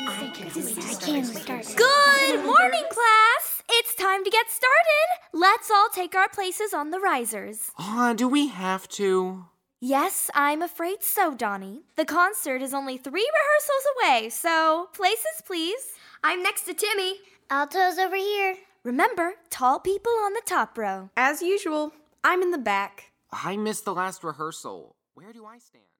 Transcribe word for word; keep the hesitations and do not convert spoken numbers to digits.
Good morning, class! It's time to get started. Let's all take our places on the risers. Ah, uh, do we have to? Yes, I'm afraid so, Donnie. The concert is only three rehearsals away, so places, please. I'm next to Timmy. Alto's over here. Remember, tall people on the top row. As usual, I'm in the back. I missed the last rehearsal. Where do I stand?